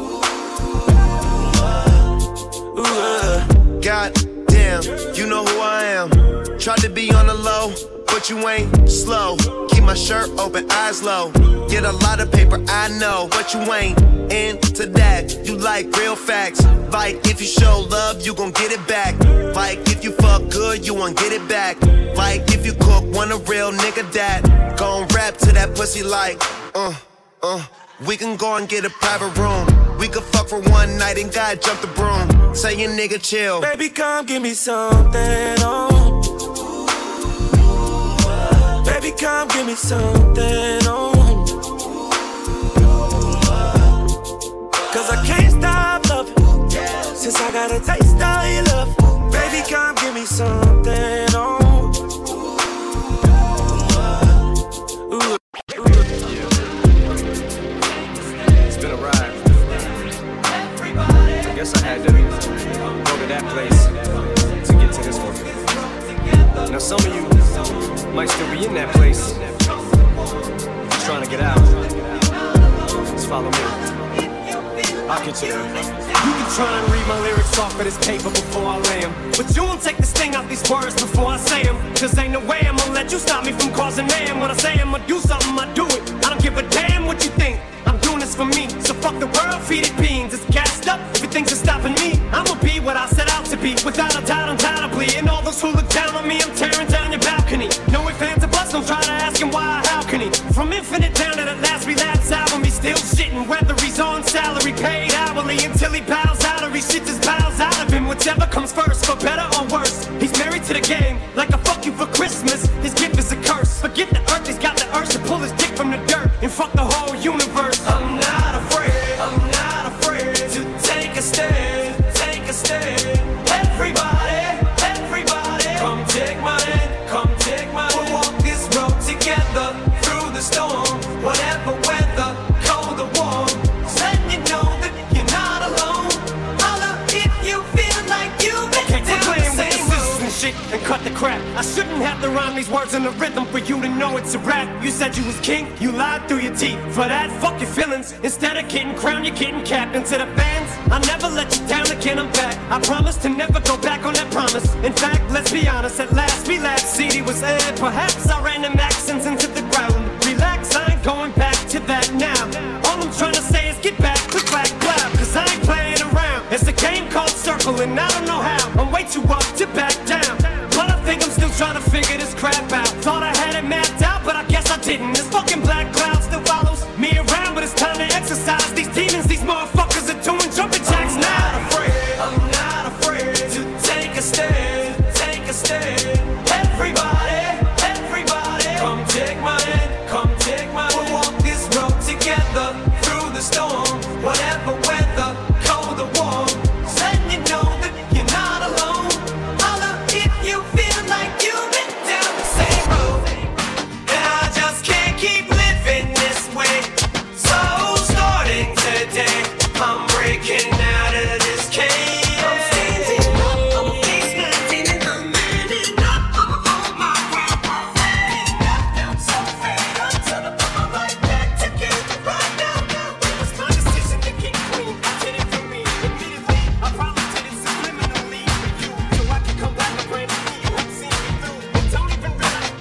ooh, uh. God damn, you know who I am. Tried to be on the low, but you ain't slow. Keep my shirt open, eyes low. Get a lot of paper, I know, but you ain't into that. You like real facts. Like if you show love, you gon' get it back. Like if you fuck good, you won't get it back. Like if you cook, want a real nigga that gon' rap to that pussy like, uh, uh. We can go and get a private room. We could fuck for one night and God jump the broom. Say your nigga chill. Baby, come give me something, oh. Baby, come give me something, oh. Cause I can't stop loving since I got a taste of your love. Baby, come give me something, oh. Ooh. It's been a ride. I guess I had to go to that place to get to this one. Now some of you might still be in that place, trying to get out. Just follow me. I'll get you there. You can try and read my lyrics off of this paper before I lay them, but you won't take the sting out these words before I say them. Cause ain't no way I'm gonna let you stop me from causing mayhem. When I say I'm gonna do something, I do it. I don't give a damn what you think. I'm doing this for me, so fuck the world, feed it beans. It's gassed up, everything's just stopping me. I'ma be what I set out to be, without a doubt, undoubtedly. And all those who look down on me, I'm tearing down your balcony. No ifs, ands, or buts, don't try to ask him why or how can he. From infinite down to the last relapse album, he's still shitting. Whether he's on salary, paid hourly, until he bows out or he shits his bowels out of him. Whichever comes first, for better or worse. He's married to the game, like a fuck you for Christmas. His gift is a curse. Forget the earth, he's got the urge to pull his dick from the dirt and fuck the whole universe. I'm not afraid, I'm not afraid to take a stand, take a stand. Everybody, everybody, come take my hand, come take my hand. We'll walk this road together through the storm, whatever weather, cold or warm. Just letting you know that you're not alone. Holla if you feel like you've been down the same road. And shit and cut the crap. I shouldn't have to rhyme these words in the rhythm for you to know it's a rap. You said you was king, you lied through your teeth. For that, fuck your feelings. Instead of getting crowned, you're getting capped. And to the fans, I never let you down again, I'm back. I promise to never go back on that promise. In fact, let's be honest, at last we laughed. C D was aired, perhaps I ran them accents into the ground. Relax, I ain't going back to that now. All I'm trying to say is get back, click, clack, clap. Cause I ain't playing around. It's a game called Circle and I don't know how. I'm way too up to back down. But I think I'm still trying to figure this crap out. Thought I had it mapped out, but I guess I didn't. This fucking black cloud still follows me around, but it's time to exercise these demons. These motherfuckers are doing jumping jacks now. I'm not afraid, I'm not afraid to take a stand, take a stand. Everybody, everybody, come take my hand, come take my hand. We'll walk this road together through the storm, whatever weather, cold or warm. Just letting you know that you're not alone. Holla if you feel like you've been down the same road. And I just can't keep living this way. So starting today, I'm breaking out of this cage. I'm standing up, I'm a face mountain, and I'm manning up. I'ma hold my ground, I'm manning up. I'm so fed up till I put my life back together right now. It was my decision to get clean. I did it for me, admittedly. I probably did it subliminally for you, so I can come back and brand new me. You have seen me through, and don't even realize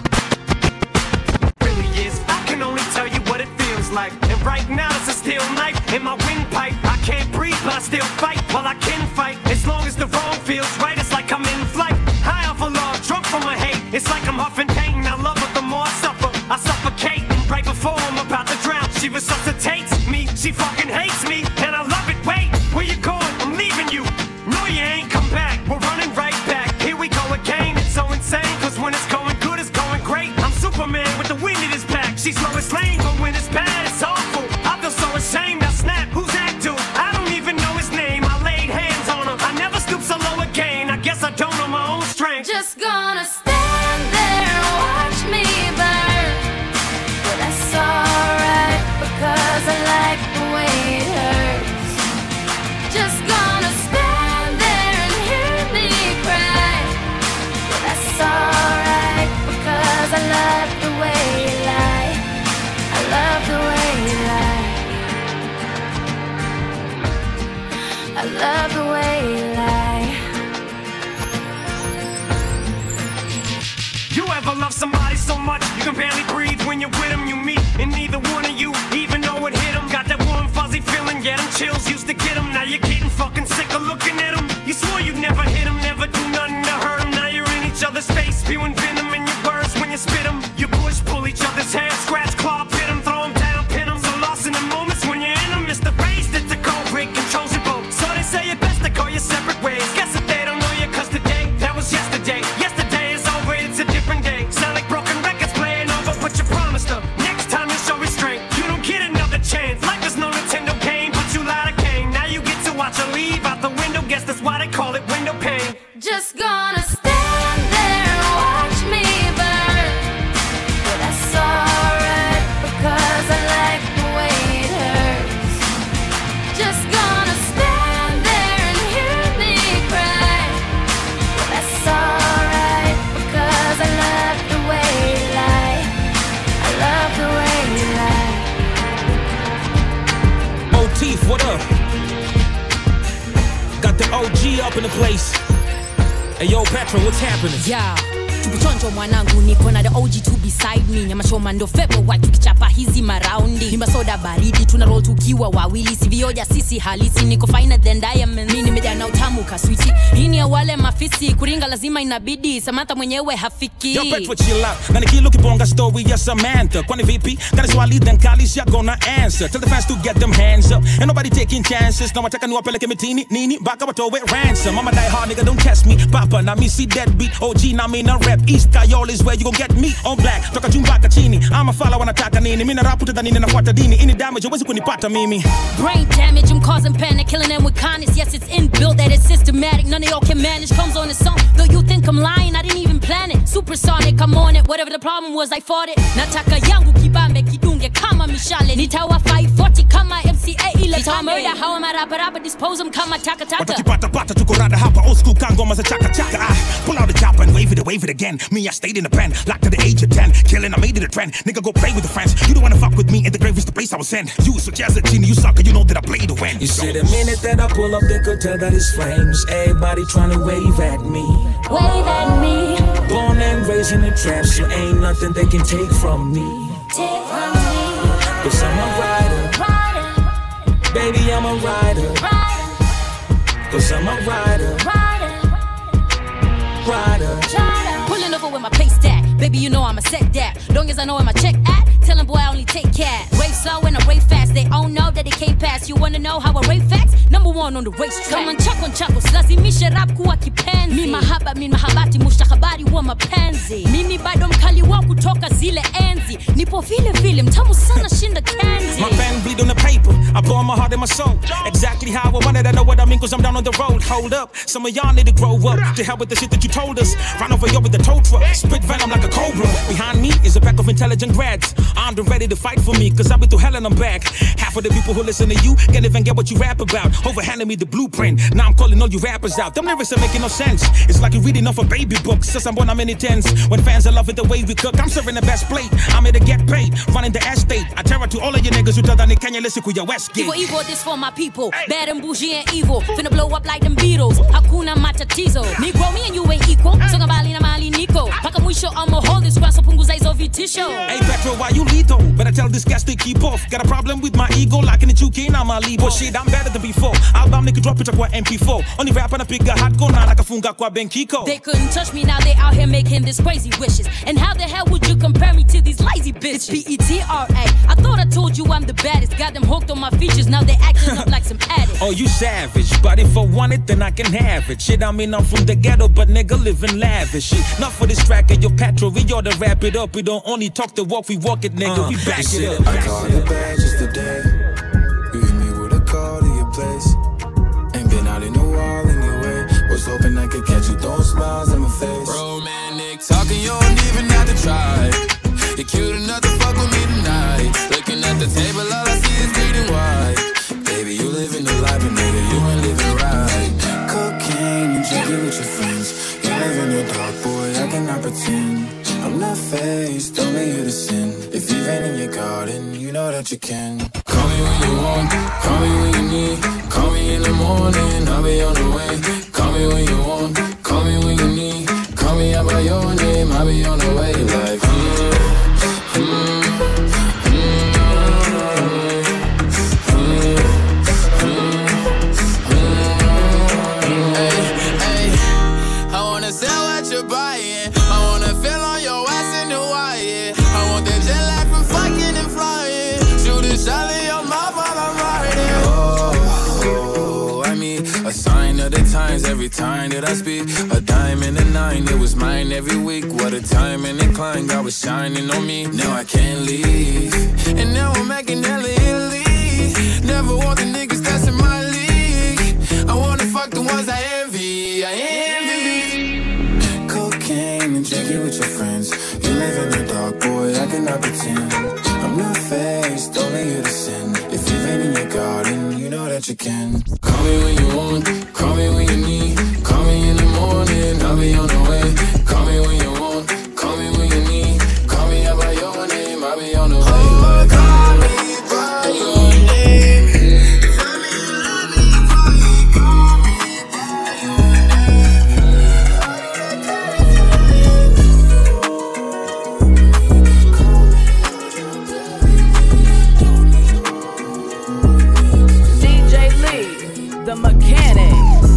really is. I can only tell you what it feels like. And right now it's a steel knife in my windpipe. I can't breathe, but I still fight. While I can fight, as long as the wrong feels right, it's like I'm in flight. High off of love, drunk from my hate. It's like I'm huffing pain. I love her the more I suffer. I suffocate right before I'm about to drown. She resuscitates me. She fucking hates me, and I love it. Wait, where you going? I'm leaving you. No, you ain't come back. We're running right back. Here we go again. It's so insane, cause when it's going good, it's going great. I'm Superman with the wind in his back. She's Lois Lane, but when it's bad, it's awful. I feel so ashamed. I snap. Who's that dude? I don't even know his name. I laid hands on him. I never stoop so low again. I guess I don't know my own strength. Just gonna stand there and watch me burn. But that's alright, because I like the way it hurts. Just gonna stand there and hear me cry. But that's alright, because I love the way you lie. you meet, and neither one of you even know it hit 'em. Got that warm fuzzy feeling, yeah, them chills used to get 'em. Now you're getting fucking sick of looking at 'em. You swore you'd never hit 'em, never do nothing to hurt 'em. Now you're in each other's face, spewing venom in your words when you spit 'em. You push, pull each other's hair, scratch, claw, pit 'em, throw 'em down, pin 'em. So lost in the moments when you're in 'em, it's the race that's the cold break controls your boat. So they say it best to go your separate ways. Guess that they don't know you, cause today, that was yesterday. Yesterday is over, it's a different day. Sound like broken records playing over, but you promised her next time you show restraint. You don't get another chance. Life is no Nintendo game, but you lied to Kane. Now you get to watch her leave out the window. Guess that's why they call it window pane. Just gonna stand there and watch me burn. But that's alright, because I like the way it hurts. Just gonna stand there and hear me cry. But that's alright, because I love the way you lie. I love the way you lie. Motif, what up? Got the O G up in the place. Hey yo, Petro, what's happening? Yeah. Tukuchonjo mwanangu niko na the O G to beside me. Nyama shoma ndo fepo wa tukichapa hizi maraundi. Ni masoda baridi tuna roll tukiwa wawili. Sivioja sisi halisi niko finer than diamond. Mimi nimejaa na utamu ka sweetie. Hii ni ya wale mafisi kuringa lazima inabidi. Samantha mwenyewe hafiki. Yo Petro chill out. Na nikilukibonga story ya Samantha. Kwani vipi? Kani swali then kalis ya gonna answer. Tell the fans to get them hands up. Ain't nobody taking chances. Na wataka niwapeleke mitini nini baka watowe ransom. Mama die hard nigga don't test me. Papa na me see deadbeat. O G na me na rap. East Kayole is where you gon' get me on black. Toka chumbaka chini. I'm a follow wanataka nini. Mina rapu tada nini nafuata dini. Any damage huwezi kunipata mimi. Brain damage, I'm causing panic, killing them with kindness. Yes, it's inbuilt that it's systematic. None of y'all can manage. Comes on its own. Though you think I'm lying, I didn't even plan it. Supersonic, I'm on it. Whatever the problem was, I fought it. Nataka yangu kibambe kidunge kama mishale. Nitawa five forty kama M C A ile. Nitawa murder, how am I rapa rapa dispose them kama taka taka. Watakipata pata tuko rada hapa. Old school kangoma za chaka chaka. Ah, pull out the chopper and wave it, wave it again. Me, I stayed in the pen, locked to the age of ten. Killing, I made it a trend. Nigga, go play with the friends. You don't wanna fuck with me, and the grave is the place I was sent. You such as a genie, you sucker, you know that I play to win. You see, the minute that I pull up, they could tell that it's flames. Everybody trying to wave at me. Wave at me. Born and raised in the trap, so ain't nothing they can take from me. Take from me. Cause I'm a rider. Rider. Baby, I'm a rider. Rider. Cause I'm a rider. Rider. Rider. Pulling over with my pace stack. Baby, you know I'ma set that. Long as I know where my check at. Tell them boy I only take cash. Rave slow and I rave fast. They all know that they can't pass. You wanna know how I rave facts? Number one on the racetrack. Come on, chako chako. Lazimisha rap kuwa kipenzi. Mi mahaba, mi mahabati. Mustakabari wa mapenzi. Mimi bado mkali wa kutoka zile enzi. Nipo vile vile mtamu sana shinda candy. My pen bleed on the paper. I pour my heart and my soul. Exactly how I wanted. I know what I mean cause I'm down on the road. Hold up. Some of y'all need to grow up. To hell with the shit that you told us. Run over you with the tow truck. Spit venom like a cobra. Behind me is a pack of intelligent grads. Armed and ready to fight for me, cause I've been through hell and I'm back. Half of the people who listen to you can't even get what you rap about. Overhanding me the blueprint. Now I'm calling all you rappers out. Them lyrics are making no sense. It's like you're reading off a baby book. Since I'm born, I'm many tens. When fans are loving the way we cook, I'm serving the best plate. I'm here to get paid. Running the estate. I terror to all of you niggas who tell that they can't listen to your Westgate. Evil, evil, this for my people. Hey. Bad and bougie and evil. Finna blow up like them Beatles. Hakuna Matatizo. Negro, me and you ain't equal. Songa bali na mali Nico. Paka mwisho, I'ma hold this grass. So punguza hizo vitisho. Hey Petro, why you lethal? Better tell this gas to keep off. Got a problem with my ego, locking it, you can't, I'm a leave. But shit, I'm better than before. Album nigga drop it kwa M P four. Only rap and a pick a hot go now like a funga kwa Benkiko. They couldn't touch me, now they out here making this crazy wishes. And how the hell would you compare me to these lazy bitches? It's P E T R A. I thought I told you I'm the baddest. Got them hooked on my features, now they acting up like some addicts. Oh, you savage, but if I want it, then I can have it. Shit, I mean, I'm from the ghetto, but nigga living lavish. Shit, not for this track and your petrol. We ought to wrap it up. We don't only talk the walk, we walk it, nigga. Uh, we back it up. I called it bad just today. You hit me with a call to your place. Ain't been out in a while anyway. Was hoping I could catch you throwing smiles in my face. Romantic talking, you don't even have to try. You're cute enough to fuck with me tonight. Looking at the table, all I see is bleeding white. Baby, you living the life, but nigga, you ain't living right. Cocaine and drinking with your friends. You live in the dark, boy, I cannot pretend. I'm not faced, only here to sin. If you rain in your garden, you know that you can. Call me when you want, call me when you need. Call me in the morning, I'll be on the way. Call me when you want, call me when you need. Call me out by your name, I'll be on the way. Like, mm, mm, times every time that I speak. A dime and a nine, it was mine every week. What a time and incline, God was shining on me. Now I can't leave, and now I'm acting hella Italy. Never want the niggas that's in my league. I wanna fuck the ones I envy, I envy. Cocaine and drinking with your friends. You live in the dark, boy, I cannot pretend. I'm not faced, only you to sin. If you've been in your garden, you know that you can. Call me when you want, call me when you need. Call me in the morning, I'll be on the way. Call me when you want, call me when you need. Call me out by your name, I'll be on the way. Oh, call me by your name. The mechanic.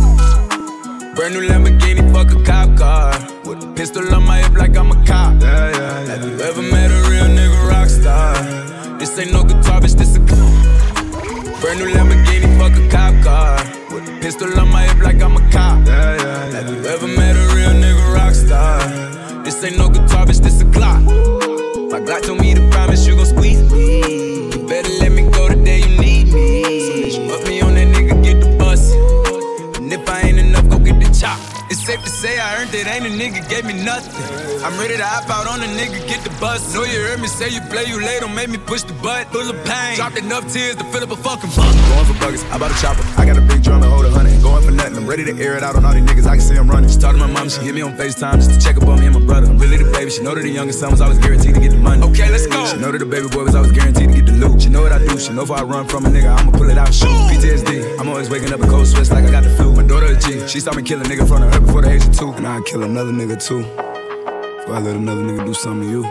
Brand new Lamborghini, fuck a cop car. With a pistol on my hip like I'm a cop. Yeah, yeah, yeah. Have you ever met a real nigga rock star? This ain't no guitar, bitch, this a brand new Lamborghini, fuck a cop car. With a pistol on my hip like I'm a cop. Yeah, yeah, yeah. Have you ever met a real nigga rock star? This ain't no guitar, bitch, this a Glock. My Glock told me to promise you gon' squeeze me. You better let me go the day you need me. So bitch, put me on that nigga, get the bus. And if I ain't enough, go get the chop. It's safe to say I earned it, ain't a nigga gave me nothing. I'm ready to hop out on a nigga, get the bus. Know you heard me say you play, you late, don't make me push the butt. Full of pain, dropped enough tears to fill up a fucking bucket. Going for buggers, I bought a chopper. I got a big drum and hold a hundred. Going for nothing, I'm ready to air it out on all these niggas, I can see them running. She talked to my mom, she hit me on FaceTime just to check up on me and my brother. I'm really the baby, she know that the youngest son was always guaranteed to get the money. Okay, let's go. She know that the baby boy was always guaranteed to get the loot. She know what I do, she know if I run from a nigga, I'ma pull it out, shoot. P T S D, I'm always waking up in cold sweats like I got the flu. My daughter a G, she saw me kill a nigga in front of her before the age of two. And I'd kill another nigga too, before I let another nigga do something to you.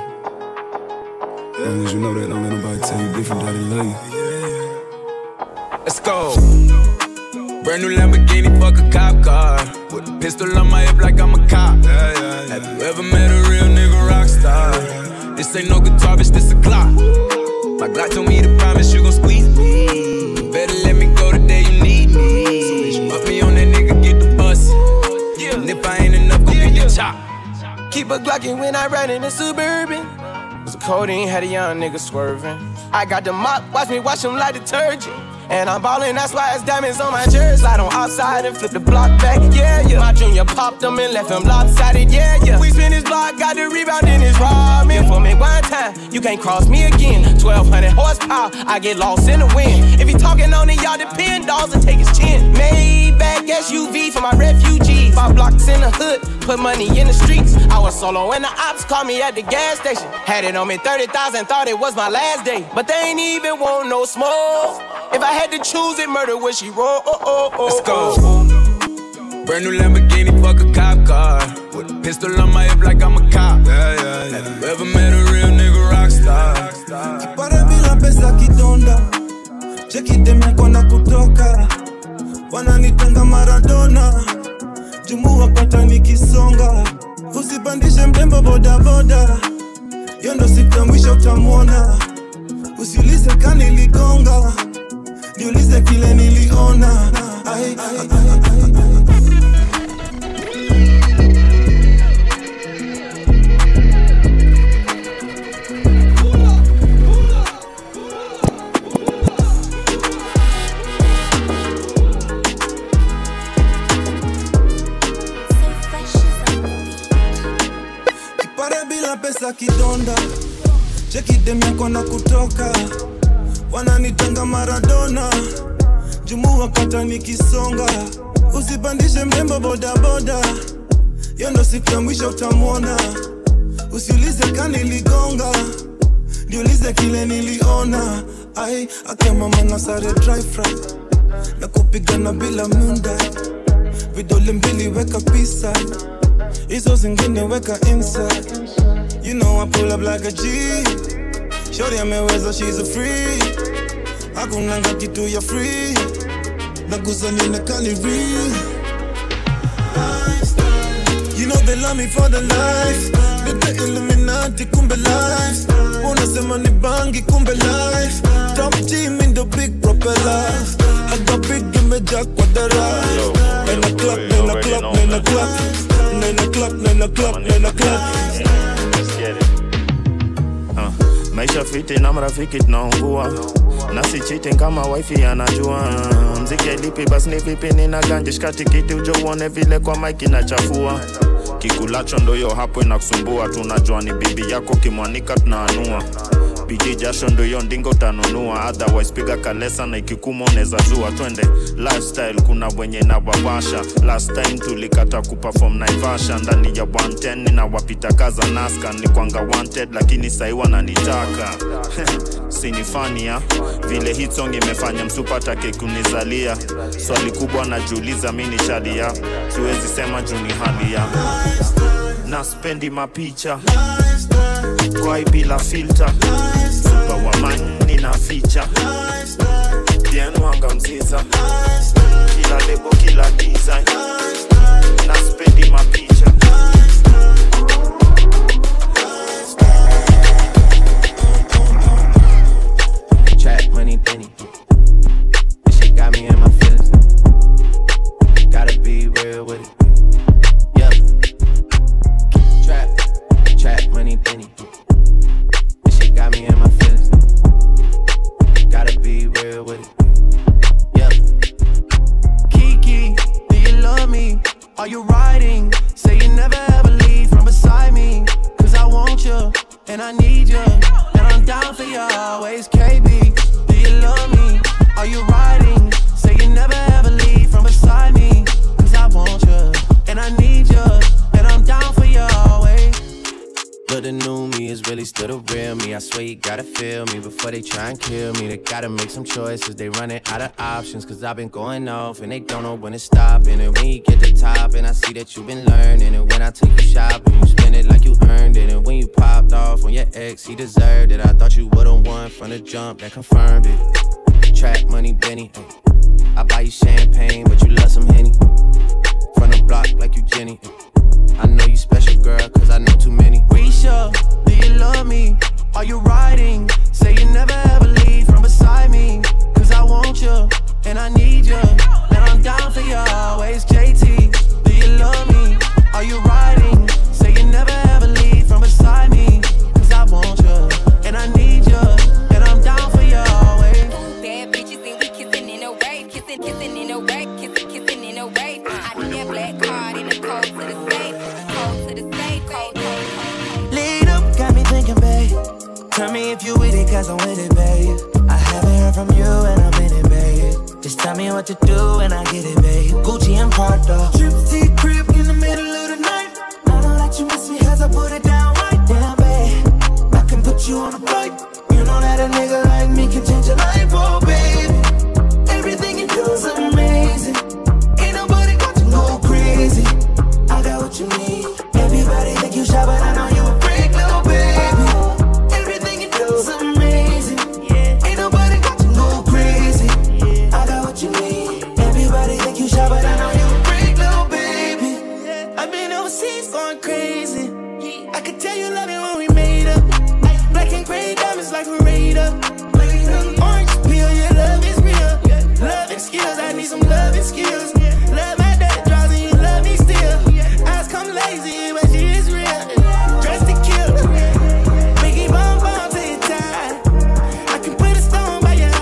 As long as you know that, don't let nobody tell you different, that they love you. Let's go. Brand new Lamborghini, fuck a cop car. With a pistol on my hip like I'm a cop. Yeah, yeah, yeah. Have you ever met a real nigga rock star? This ain't no guitar, bitch, this a Glock. My Glock told me to promise you gon' squeeze me. You better let me go the day you need me. So bitch, put me on that nigga, get the bus. Yeah. And if I ain't enough, go yeah, get yeah. the chop. Keep a Glockin' when I ride in a Suburban. Cause the codeine had a young nigga swerving. I got the mop, watch me wash him like detergent. And I'm ballin', that's why it's diamonds on my jersey. Slide on outside and flip the block back, yeah, yeah. My junior popped him and left him lopsided, yeah, yeah. We spin his block, got the rebound in his ramen. For me one time, you can't cross me again. twelve hundred horsepower, I get lost in the wind. If he talking on it, y'all depend, dolls and take his chin. Maybach S U V for my refugees. Five blocks in the hood, put money in the streets. I was solo when the ops called me at the gas station. Had it on me thirty thousand, thought it was my last day. But they ain't even want no smoke. If I had to choose it, murder would she roll? Oh, oh, oh, let's go. Brand new Lamborghini, fuck a cop car. With a pistol on my hip like I'm a cop. Yeah, yeah, yeah. Have you ever met a real nigga rock star? Para bila pesa kidonda, cheki deme kona kutoka. Wananitenga Maradona, jumu wapata nikisonga. Usipandishe mtembo boda boda, yondo siku mwisho utamwona. Usiulize kani ligonga, niulize kile niliona. Ay, ay, ay, ay, ay. Kipare bila pesa kidonda, cheki demi yako na kutoka. Wananitenga Maradona, jumu wakata nikisonga. Usipandishe mrembo boda boda, yondo siku ya mwisho utamwona. Usiulize kani ligonga, niulize kile niliona. Ay, akia mama na sare dry fry, na kupigana bila munda. Vidole mbili weka pisa, hizo zingine weka inside. You know I pull up like a G, shorty ameweza, she's a free. Hakunanga kitu ya free, nagusa nionekane real. You know they love me for the life, nite Illuminati kumbe life. Unasema ni bangi kumbe life, top team in the big propeller. I got big image kwa the rise, and I clock o'clock, nine o'clock, nine o'clock, nine o'clock. Let's get it. Uh, maisha fiti na marafiki tunaungua, na si cheating kama wifi anajua. Mziki lipi basi ni vipi, nina ganja shikati kiti ujo uone vile kwa mic inachafua. Kikulacho ndo yo hapo inakusumbua, tunajua ni bibi yako kimwanika tunaanua. Bidi jasho ndo yo ndingo utanunua, otherwise piga kalesa na ikikumo neza zua. Twende lifestyle kuna wenye na wabasha, last time tulikata kuperform Naivasha. Ndani ya one ten nina wapita kaza naska, ni kwanga wanted lakini sai wananitaka. Sinifania vile hit song imefanya msupata kekunizalia. Swali kubwa najiuliza mimi ni shadia, siwezi sema juu ni hali ya na spendi mapicha kwa bila filter. Super woman nina feature bien wanga mziza, kila lebo kila design na spendi mapicha. Trap money penny, this shit got me in my feelings. Gotta be real with it. Yeah. Trap, trap money penny, this shit got me in my feelings. Gotta be real with it. Yeah. Kiki, do you love me? Are you riding? Say you never ever leave from beside me. Cause I want you, and I need you, and I'm down for you always. K B, do you love me? Are you riding? Say you never ever leave from beside me. Cause I want you, and I need you, and I'm down for you always. But the new me is really still the real me. I swear you gotta feel me before they try and kill me. They gotta make some choices, they running out of options. Cause I've been going off and they don't know when to stop. And when you get to top and I see that you've been learning. And when I take you shopping, you spend it like you earned it. And when you popped off on your ex, he deserved it. I thought you would've won from the jump, that confirmed it. Trap money Benny, I buy you champagne, but you love some Henny. From the block like you Jenny. I know you special, girl, cause I know too many. Risha, do you love me? Are you riding? Say you never ever leave from beside me. Cause I want you, and I need you, and I'm down for you always. J T, do you love me? Are you riding? Say you never ever leave from beside me. Cause I want you, and I need you, and I'm down for you always. Bad bitches and we kissing in a wave. Kissing, kissing in a wave. Kissing, kissing in a wave. I need that black card in the code to the safe. Code to the safe. Code, code, code. Lead up, got me thinking, babe. Tell me if you with it, cause I'm with it, babe. I haven't heard from you and I'm in it, babe. Just tell me what to do and I get it, babe. Gucci and Prada. Trip to crib in the middle of the night. I don't let you miss me cause I put it down right. Damn, babe, I can put you on a flight. You know that a nigga like me can change your life, oh, baby. Everything you do is amazing. Ain't nobody got to go crazy. I got what you need. Everybody think you shy, but I know you a freak, little baby. Everything you do is amazing. Ain't nobody got to go crazy. I got what you need. Everybody think you shy, but I know you a freak, little baby. I've been overseas going crazy. I could tell you love it when we made up. Black and gray diamonds like a radar. Orange peel, your love is real. Love and skills, I need some love and skills. Love my dad draws and you love me still. Eyes come lazy, but she is real. Dressed to kill. Biggie bomb bomb to your tie. I can put a stone by your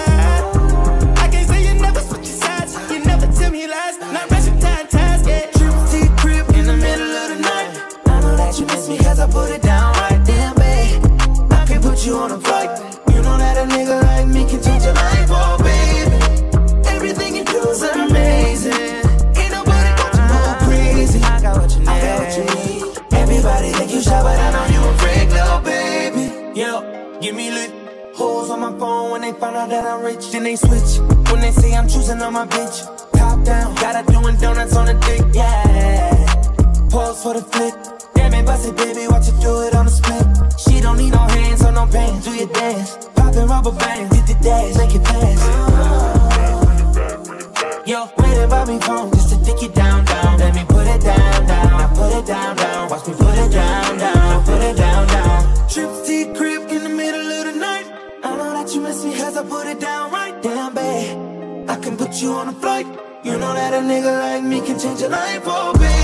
eye. I can't say you never switch your sides. You never tell me lies. Not rushing time ties, yeah. Trip to the crib in the middle of the night. I know that you miss me cause I put it down right. Damn, babe, I can put you on a flight. You know that a nigga like me can change your life, oh, baby. Everything you do is amazing. Ain't nobody got to go crazy. I got what you need. I got what you need. Everybody think you shy, but I know you a freak, little baby. Yeah, give me lit. Hoes on my phone when they find out that I'm rich. Then they switch when they say I'm choosing on my bitch. Top down, got her doing donuts on the dick, yeah. Pause for the flip. Damn it, bust it, baby, watch you do it on the split. She don't need no hands or no pants. Do your dance, poppin' rubber bands, hit the dash, make it fast. Yo, waiting by me phone just to take you down, down. Let me put it down, down. Now put it down, down. Watch me put it down, down. Now put it down, down. Trip to the crib in the middle of the night. I know that you miss me cause I put it down right. Damn, babe, I can put you on a flight. You know that a nigga like me can change your life, oh, babe.